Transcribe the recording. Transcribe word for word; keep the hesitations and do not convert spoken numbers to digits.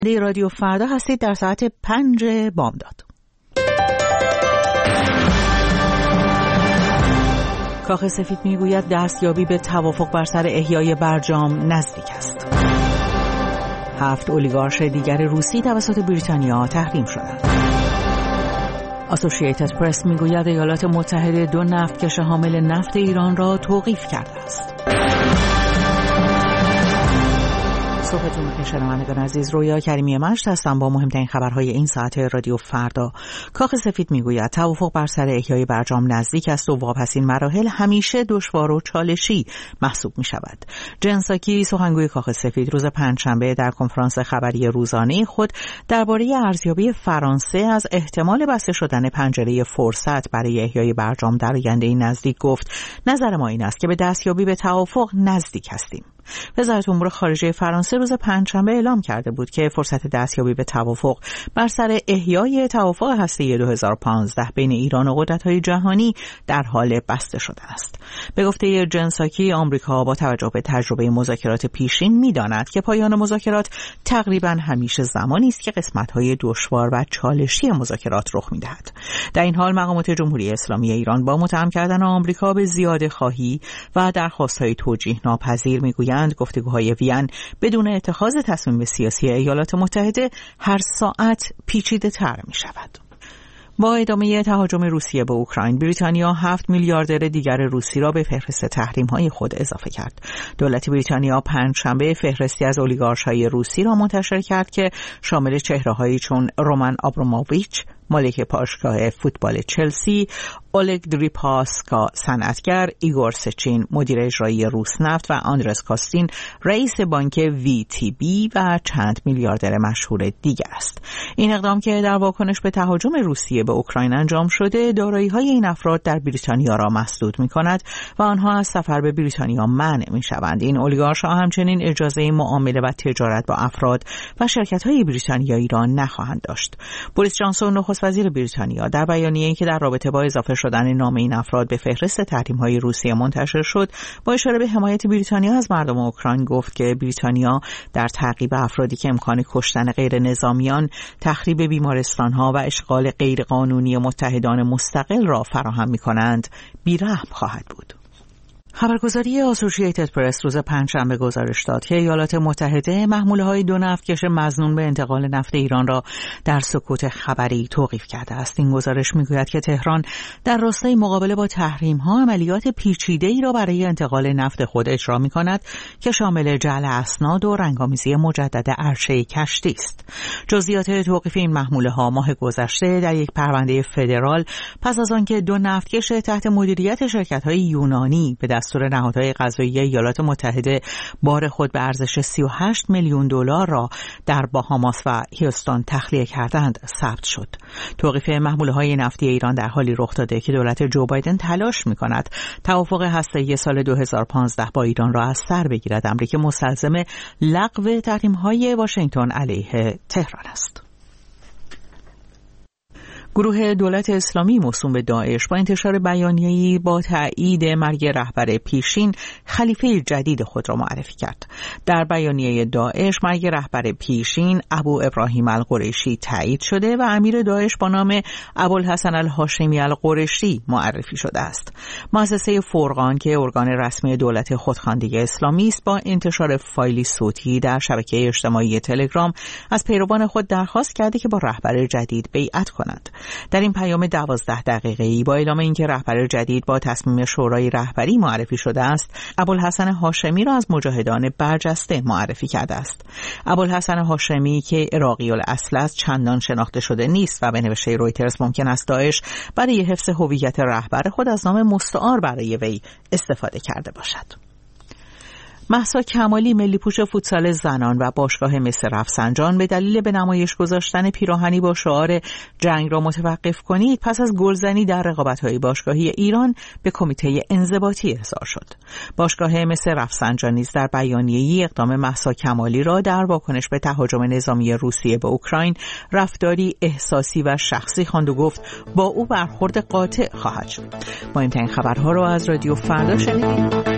رادیو فردا هستید در ساعت پنج بامداد. کاخ سفید میگوید دستیابی به توافق بر سر احیای برجام نزدیک است. هفت اولیگارش دیگر روسی توسط بریتانیا تحریم شدند. اسوسییتد پرس میگوید ایالات متحده دو نفتکش حامل نفت ایران را توقیف کرده است. صبحتون بخیر شنوندگان عزیز، رویا کریمی مشت هستم با مهمترین خبرهای این ساعت رادیو فردا. کاخ سفید میگوید توافق بر سر احیای برجام نزدیک است و واپسین مراحل همیشه دشوار و چالشی محسوب می شود. جن ساکی سخنگوی کاخ سفید روز پنجشنبه در کنفرانس خبری روزانه خود درباره ارزیابی فرانسه از احتمال بسته شدن پنجره فرصت برای احیای برجام در آینده نزدیک گفت: نظر ما این است که به دستیابی به توافق نزدیک هستیم. وزارت امور خارجه فرانسه روز پنجشنبه اعلام کرده بود که فرصت دستیابی به توافق بر سر احیای توافق هسته‌ای دو هزار و پانزده بین ایران و قدرت‌های جهانی در حال بسته شدن است. به گفته جن ساکی، آمریکا با توجه به تجربه مذاکرات پیشین می‌داند که پایان مذاکرات تقریباً همیشه زمانی است که قسمت‌های دشوار و چالشی مذاکرات رخ می‌دهد. در این حال مقامات جمهوری اسلامی ایران با متهم کردن آمریکا به زیاده‌خواهی و درخواست‌های توجیه ناپذیر می‌گویند گفتگوهای وین بدون اتخاذ تصمیم سیاسی ایالات متحده هر ساعت پیچیده تر می شود. با ادامه تهاجم روسیه به اوکراین، بریتانیا هفت میلیاردر دیگر روسی را به فهرست تحریم‌های خود اضافه کرد. دولت بریتانیا پنجشنبه فهرستی از اولیگارش‌های روسی را منتشر کرد که شامل چهره‌هایی چون رومان آبراموویچ، مالک باشگاه فوتبال چلسی، اولگ دریپاسکا صنعتگر، ایگور سچین مدیر اجرایی روسنفت و آندرس کاستین رئیس بانک وی تی بی و چند میلیاردر مشهور دیگر است. این اقدام که در واکنش به تهاجم روسیه به اوکراین انجام شده، دارایی‌های این افراد در بریتانیا را مسدود می‌کند و آنها از سفر به بریتانیا منع می‌شوند. این اولیگارش‌ها همچنین اجازه معامله و تجارت با افراد و شرکت‌های بریتانیایی را نخواهند داشت. بوریس جانسون نخست وزیر بریتانیا در بیانیه‌ای که در رابطه با اضافه شدن نام این افراد به فهرست تحریم‌های روسیه منتشر شد، با اشاره به حمایت بریتانیا از مردم اوکراین گفت که بریتانیا در تعقیب افرادی که امکان کشتن غیر نظامیان، تخریب بیمارستان‌ها و اشغال غیرقانونی متحدان مستقل را فراهم می‌کنند، بی‌رحم خواهد بود. خبرگزاری اسوسییتد پرس روز پنجشنبه گزارش داد که ایالات متحده محموله‌های دو نفتکش مظنون به انتقال نفت ایران را در سکوت خبری توقیف کرده است. این گزارش می‌گوید که تهران در راستای مقابله با تحریم‌ها عملیات پیچیده‌ای را برای انتقال نفت خود اجرا می‌کند که شامل جعل اسناد و رنگ‌آمیزی مجدد عرشه کشتی است. جزئیات توقیف این محموله‌ها ماه گذشته در یک پرونده فدرال پس از آنکه دو نفتکش تحت مدیریت شرکت‌های یونانی به دستور نهادهای قضایی ایالات متحده بار خود به ارزش سی و هشت میلیون دلار را در باهاماس و هیوستون تخلیه کردند ثبت شد. توقیف محموله‌های نفتی ایران در حالی رخ داده که دولت جو بایدن تلاش می‌کند توافق هسته‌ای سال دو هزار و پانزده با ایران را از سر بگیرد، امری که مستلزم لغو تحریم‌های واشنگتن علیه تهران است. گروه دولت اسلامی موسوم به داعش با انتشار بیانیه‌ای با تایید مرگ رهبر پیشین خلیفه جدید خود را معرفی کرد. در بیانیه داعش مرگ رهبر پیشین ابو ابراهیم القریشی تایید شده و امیر داعش با نام ابوالحسن الهاشمی القریشی معرفی شده است. مؤسسه فرقان که ارگان رسمی دولت خودخوانده اسلامی است با انتشار فایلی صوتی در شبکه اجتماعی تلگرام از پیروان خود درخواست کرده که با رهبر جدید بیعت کنند. در این پیام دوازده دقیقه‌ای با اعلام اینکه رهبر جدید با تصمیم شورای رهبری معرفی شده است، ابوالحسن هاشمی را از مجاهدان برجسته معرفی کرده است. ابوالحسن هاشمی که عراقی الاصل است چندان شناخته شده نیست و به نوشته رویترز ممکن است داعش برای حفظ هویت رهبر خود از نام مستعار برای وی استفاده کرده باشد. مهسا کمالی ملی‌پوش فوتسال زنان و باشگاه مس رفسنجان به دلیل به نمایش گذاشتن پیراهنی با شعار جنگ را متوقف کنید پس از گلزنی در رقابت‌های باشگاهی ایران به کمیته انضباطی ارسال شد. باشگاه مس رفسنجان نیز در بیانیه‌ای اقدام مهسا کمالی را در واکنش به تهاجم نظامی روسیه به اوکراین رفتاری احساسی و شخصی خواند و گفت با او برخورد قاطع خواهد شد. مهمترین خبرها را از رادیو فردا شنیدید.